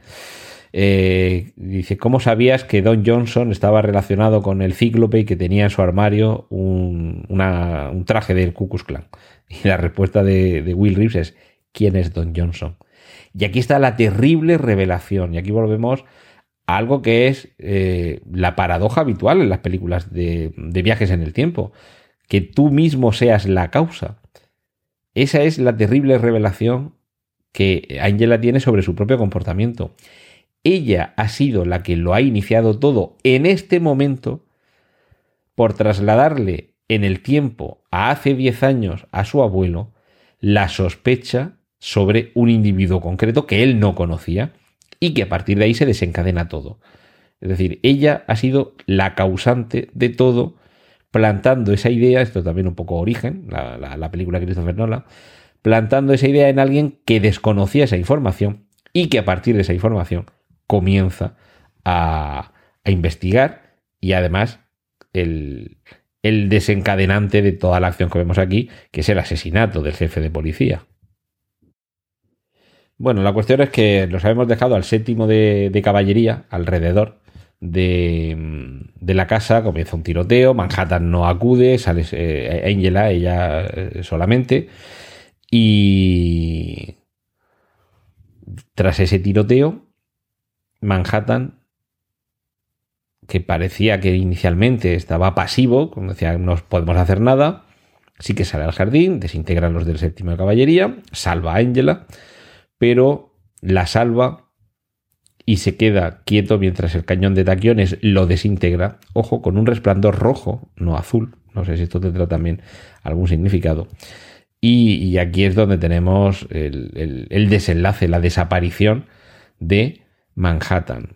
Eh, dice, ¿cómo sabías que Don Johnson estaba relacionado con el Cíclope y que tenía en su armario un, una, un traje del Ku Klux Klan? Y la respuesta de, de Will Reeves es, ¿quién es Don Johnson? Y aquí está la terrible revelación, y aquí volvemos a algo que es eh, la paradoja habitual en las películas de, de viajes en el tiempo, que tú mismo seas la causa. Esa es la terrible revelación que Angela tiene sobre su propio comportamiento. Ella ha sido la que lo ha iniciado todo en este momento por trasladarle en el tiempo a hace diez años a su abuelo la sospecha sobre un individuo concreto que él no conocía y que a partir de ahí se desencadena todo. Es decir, ella ha sido la causante de todo, plantando esa idea, esto también un poco Origen, la, la, la película de Christopher Nolan, plantando esa idea en alguien que desconocía esa información y que a partir de esa información comienza a, a investigar y además el, el desencadenante de toda la acción que vemos aquí, que es el asesinato del jefe de policía. Bueno, la cuestión es que los habíamos dejado al séptimo de, de caballería, alrededor de, de la casa, comienza un tiroteo, Manhattan no acude, sale eh, Angela, ella eh, solamente, y tras ese tiroteo, Manhattan, que parecía que inicialmente estaba pasivo, como decía, no podemos hacer nada, sí que sale al jardín, desintegra a los del séptimo de caballería, salva a Angela, pero la salva y se queda quieto mientras el cañón de taquiones lo desintegra, ojo, con un resplandor rojo, no azul, no sé si esto tendrá también algún significado. Y, y aquí es donde tenemos el, el, el desenlace, la desaparición de Manhattan.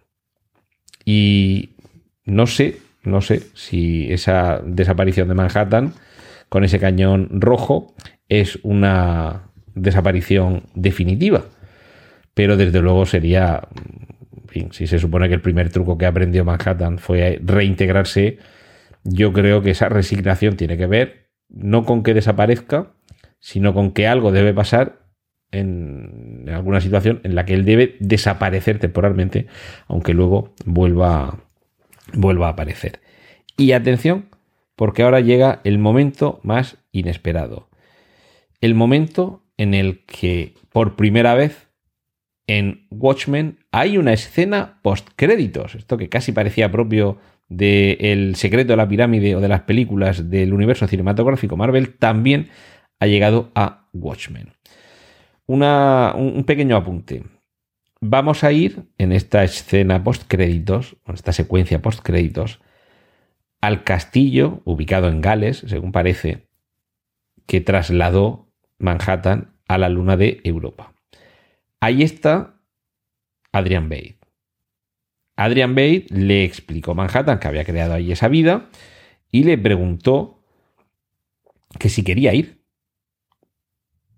Y no sé, no sé si esa desaparición de Manhattan con ese cañón rojo es una desaparición definitiva, pero desde luego sería, en fin, si se supone que el primer truco que aprendió Manhattan fue reintegrarse, yo creo que esa resignación tiene que ver no con que desaparezca, sino con que algo debe pasar en alguna situación en la que él debe desaparecer temporalmente, aunque luego vuelva, vuelva a aparecer. Y atención, porque ahora llega el momento más inesperado. El momento en el que por primera vez en Watchmen hay una escena postcréditos, esto que casi parecía propio de El secreto de la pirámide o de las películas del universo cinematográfico Marvel, también ha llegado a Watchmen. Una, un pequeño apunte. Vamos a ir en esta escena postcréditos, en esta secuencia postcréditos, al castillo ubicado en Gales, según parece, que trasladó Manhattan a la luna de Europa. Ahí está Adrian Bate. Adrian Bate le explicó a Manhattan que había creado ahí esa vida y le preguntó que si quería ir.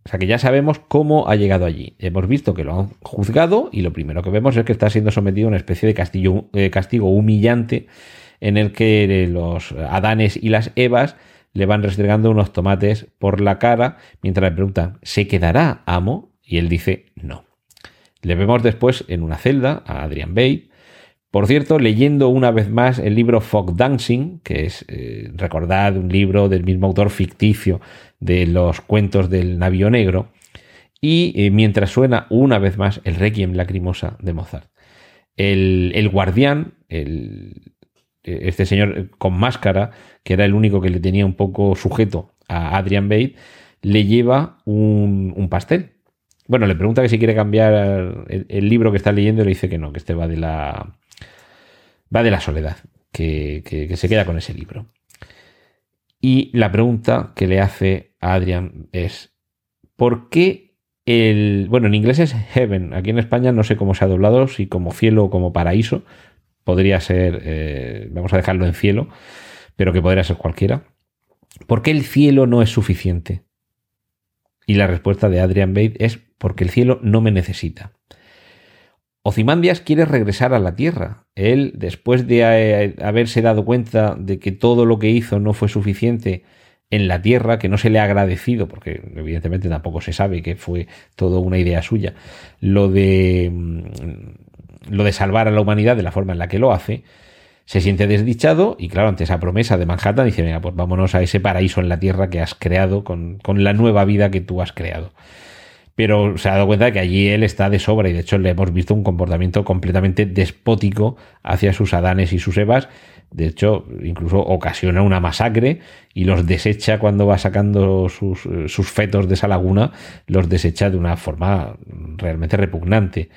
O sea que ya sabemos cómo ha llegado allí. Hemos visto que lo han juzgado y lo primero que vemos es que está siendo sometido a una especie de castigo, eh, castigo humillante en el que los Adanes y las Evas le van restregando unos tomates por la cara mientras le preguntan, ¿se quedará, amo? Y él dice, no. Le vemos después en una celda a Adrian Bate, por cierto, leyendo una vez más el libro Fog Dancing, que es, eh, recordad, un libro del mismo autor ficticio de los cuentos del Navío Negro, y eh, mientras suena una vez más el Requiem Lacrimosa de Mozart. El, el guardián, el, este señor con máscara, que era el único que le tenía un poco sujeto a Adrian Bate, le lleva un, un pastel. Bueno, le pregunta que si quiere cambiar el, el libro que está leyendo y le dice que no, que este va de la... Va de la soledad, que, que, que se queda con ese libro. Y la pregunta que le hace a Adrian es, ¿por qué el... Bueno, en inglés es heaven, aquí en España no sé cómo se ha doblado, si como cielo o como paraíso, podría ser, eh, vamos a dejarlo en cielo, pero que podría ser cualquiera. ¿Por qué el cielo no es suficiente? Y la respuesta de Adrian Bate es, porque el cielo no me necesita. Ozymandias quiere regresar a la Tierra. Él, después de eh, haberse dado cuenta de que todo lo que hizo no fue suficiente en la Tierra, que no se le ha agradecido, porque evidentemente tampoco se sabe que fue todo una idea suya, lo de, lo de salvar a la humanidad de la forma en la que lo hace, se siente desdichado y claro, ante esa promesa de Manhattan dice, venga, pues vámonos a ese paraíso en la Tierra que has creado con, con la nueva vida que tú has creado. Pero se ha dado cuenta de que allí él está de sobra y de hecho le hemos visto un comportamiento completamente despótico hacia sus Adanes y sus Evas. De hecho, incluso ocasiona una masacre y los desecha cuando va sacando sus, sus fetos de esa laguna, los desecha de una forma realmente repugnante.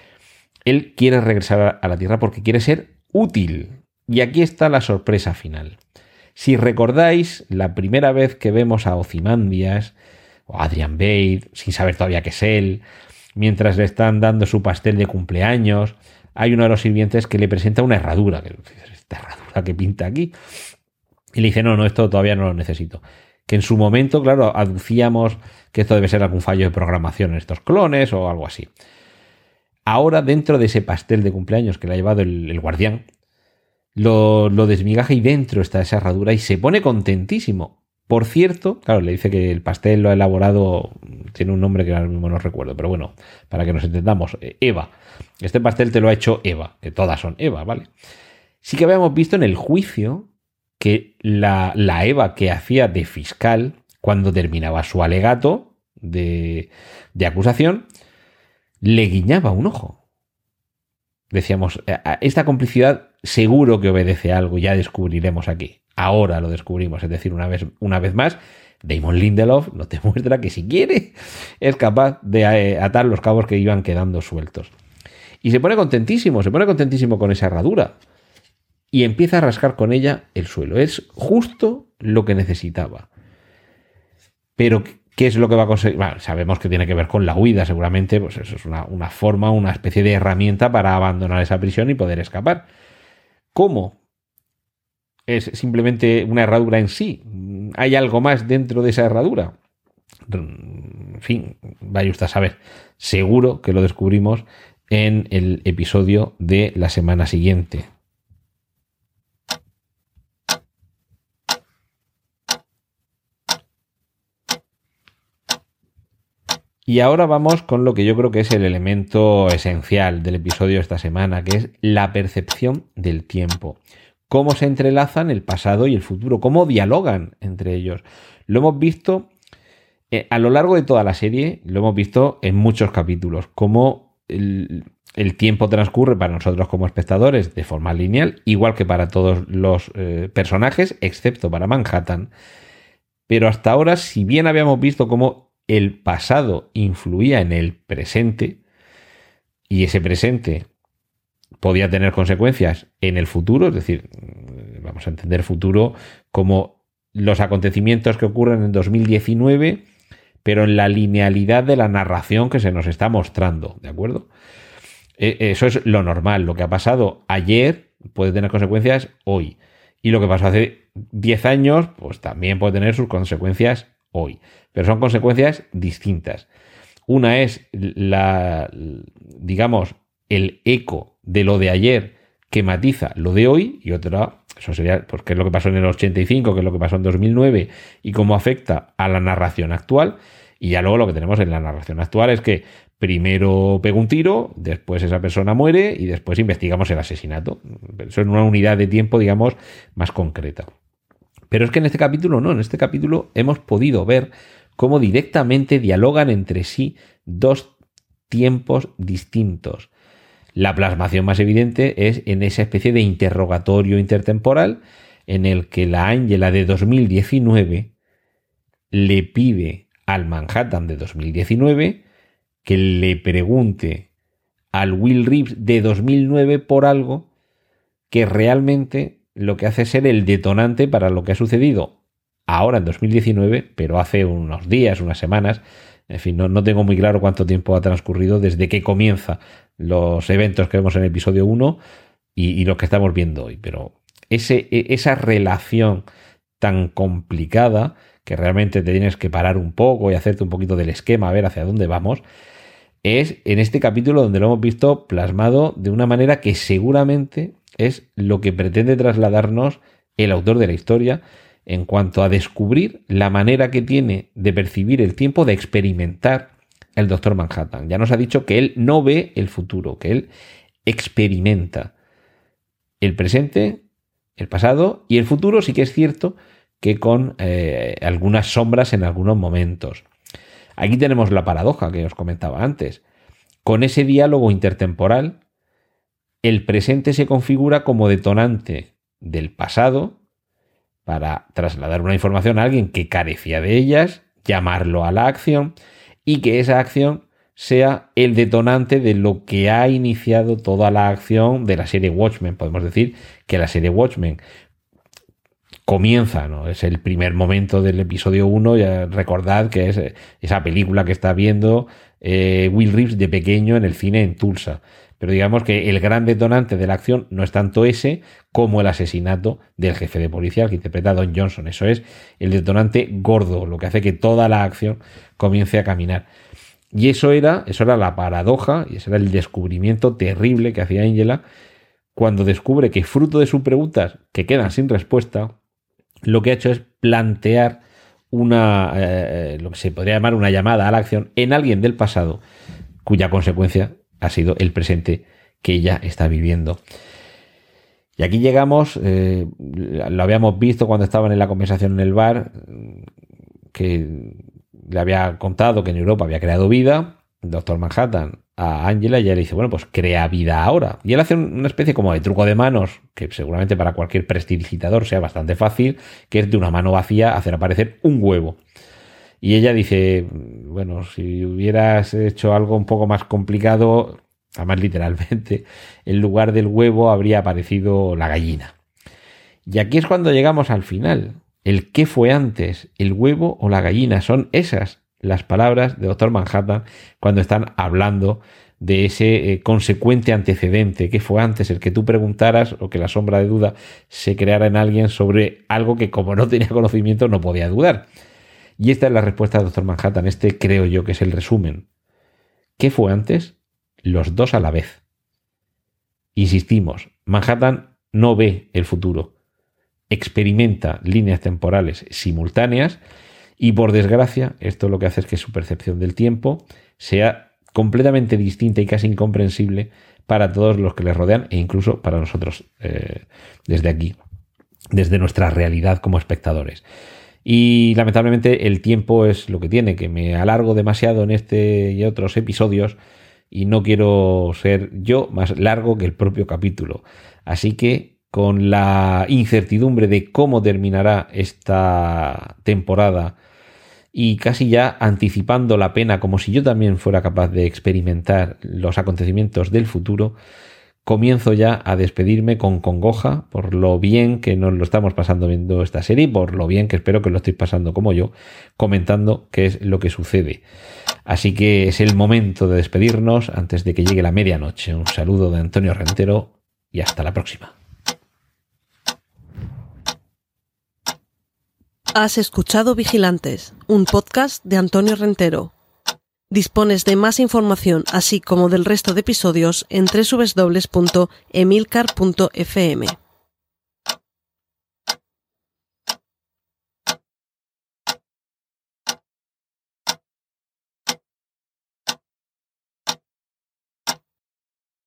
Él quiere regresar a la Tierra porque quiere ser útil. Y aquí está la sorpresa final. Si recordáis, la primera vez que vemos a Ozymandias o Adrian Bate, sin saber todavía qué es él, mientras le están dando su pastel de cumpleaños, hay uno de los sirvientes que le presenta una herradura. ¿Esta herradura que pinta aquí? Y le dice, no, no, esto todavía no lo necesito. Que en su momento, claro, aducíamos que esto debe ser algún fallo de programación en estos clones o algo así. Ahora, dentro de ese pastel de cumpleaños que le ha llevado el, el guardián, lo, lo desmigaja y dentro está esa herradura y se pone contentísimo. Por cierto, claro, le dice que el pastel lo ha elaborado, tiene un nombre que ahora mismo no recuerdo, pero bueno, para que nos entendamos, Eva. Este pastel te lo ha hecho Eva, que todas son Eva, ¿vale? Sí que habíamos visto en el juicio que la, la Eva que hacía de fiscal, cuando terminaba su alegato de, de acusación, le guiñaba un ojo. Decíamos, esta complicidad seguro que obedece a algo, ya descubriremos aquí. Ahora lo descubrimos, es decir, una vez, una vez más, Damon Lindelof nos demuestra que si quiere es capaz de atar los cabos que iban quedando sueltos. Y se pone contentísimo, se pone contentísimo con esa herradura y empieza a rascar con ella el suelo. Es justo lo que necesitaba. Pero, ¿qué es lo que va a conseguir? Bueno, sabemos que tiene que ver con la huida, seguramente, pues eso es una, una forma, una especie de herramienta para abandonar esa prisión y poder escapar. ¿Cómo? ¿Es simplemente una herradura en sí? ¿Hay algo más dentro de esa herradura? En fin, vaya usted a saber. Seguro que lo descubrimos en el episodio de la semana siguiente. Y ahora vamos con lo que yo creo que es el elemento esencial del episodio de esta semana, que es la percepción del tiempo. Cómo se entrelazan el pasado y el futuro, cómo dialogan entre ellos. Lo hemos visto eh, a lo largo de toda la serie, lo hemos visto en muchos capítulos, cómo el, el tiempo transcurre para nosotros como espectadores de forma lineal, igual que para todos los eh, personajes, excepto para Manhattan. Pero hasta ahora, si bien habíamos visto cómo el pasado influía en el presente, y ese presente podía tener consecuencias en el futuro, es decir, vamos a entender futuro como los acontecimientos que ocurren en dos mil diecinueve, pero en la linealidad de la narración que se nos está mostrando, ¿de acuerdo? Eso es lo normal. Lo que ha pasado ayer puede tener consecuencias hoy. Y lo que pasó hace diez años, pues también puede tener sus consecuencias hoy. Pero son consecuencias distintas. Una es la, digamos, el eco de lo de ayer que matiza lo de hoy, y otra, eso sería, pues, qué es lo que pasó en el ochenta y cinco, qué es lo que pasó en dos mil nueve y cómo afecta a la narración actual. Y ya luego lo que tenemos en la narración actual es que primero pega un tiro, después esa persona muere y después investigamos el asesinato. Eso en una unidad de tiempo, digamos, más concreta. Pero es que en este capítulo no, en este capítulo hemos podido ver cómo directamente dialogan entre sí dos tiempos distintos. La plasmación más evidente es en esa especie de interrogatorio intertemporal en el que la Ángela de dos mil diecinueve le pide al Manhattan de dos mil diecinueve que le pregunte al Will Reeves de dos mil nueve por algo que realmente lo que hace es ser el detonante para lo que ha sucedido ahora en dos mil diecinueve, pero hace unos días, unas semanas. En fin, no, no tengo muy claro cuánto tiempo ha transcurrido desde que comienza los eventos que vemos en el episodio uno y, y los que estamos viendo hoy. Pero ese, esa relación tan complicada que realmente te tienes que parar un poco y hacerte un poquito del esquema, a ver hacia dónde vamos, es en este capítulo donde lo hemos visto plasmado de una manera que seguramente es lo que pretende trasladarnos el autor de la historia en cuanto a descubrir la manera que tiene de percibir el tiempo, de experimentar el doctor Manhattan. Ya nos ha dicho que él no ve el futuro, que él experimenta el presente, el pasado y el futuro. Sí que es cierto que con eh, algunas sombras en algunos momentos. Aquí tenemos la paradoja que os comentaba antes. Con ese diálogo intertemporal, el presente se configura como detonante del pasado para trasladar una información a alguien que carecía de ellas, llamarlo a la acción y que esa acción sea el detonante de lo que ha iniciado toda la acción de la serie Watchmen. Podemos decir que la serie Watchmen comienza, ¿no? Es el primer momento del episodio uno, ya recordad que es esa película que está viendo eh, Will Reeves de pequeño en el cine en Tulsa. Pero digamos que el gran detonante de la acción no es tanto ese como el asesinato del jefe de policía, que interpreta a Don Johnson. Eso es el detonante gordo, lo que hace que toda la acción comience a caminar. Y eso era, eso era la paradoja, y ese era el descubrimiento terrible que hacía Ángela cuando descubre que, fruto de sus preguntas que quedan sin respuesta, lo que ha hecho es plantear una, eh, lo que se podría llamar una llamada a la acción en alguien del pasado, cuya consecuencia ha sido el presente que ella está viviendo. Y aquí llegamos, eh, lo habíamos visto cuando estaban en la conversación en el bar, que le había contado que en Europa había creado vida, el doctor Manhattan a Ángela, y ella le dice, bueno, pues crea vida ahora. Y él hace una especie como de truco de manos, que seguramente para cualquier prestidigitador sea bastante fácil, que es de una mano vacía hacer aparecer un huevo. Y ella dice, bueno, si hubieras hecho algo un poco más complicado, además literalmente, en lugar del huevo habría aparecido la gallina. Y aquí es cuando llegamos al final. El qué fue antes, el huevo o la gallina, son esas las palabras de doctor Manhattan cuando están hablando de ese eh, consecuente antecedente. ¿Qué fue antes? El que tú preguntaras o que la sombra de duda se creara en alguien sobre algo que, como no tenía conocimiento, no podía dudar. Y esta es la respuesta del doctor Manhattan. Este creo yo que es el resumen. ¿Qué fue antes? Los dos a la vez. Insistimos, Manhattan no ve el futuro. Experimenta líneas temporales simultáneas y, por desgracia, esto lo que hace es que su percepción del tiempo sea completamente distinta y casi incomprensible para todos los que le rodean e incluso para nosotros eh, desde aquí, desde nuestra realidad como espectadores. Y lamentablemente el tiempo es lo que tiene, que me alargo demasiado en este y otros episodios y no quiero ser yo más largo que el propio capítulo. Así que, con la incertidumbre de cómo terminará esta temporada y casi ya anticipando la pena como si yo también fuera capaz de experimentar los acontecimientos del futuro, comienzo ya a despedirme con congoja por lo bien que nos lo estamos pasando viendo esta serie y por lo bien que espero que lo estéis pasando como yo, comentando qué es lo que sucede. Así que es el momento de despedirnos antes de que llegue la medianoche. Un saludo de Antonio Rentero y hasta la próxima. Has escuchado Vigilantes, un podcast de Antonio Rentero. Dispones de más información, así como del resto de episodios, en doble u doble u doble u punto emilcar punto f m.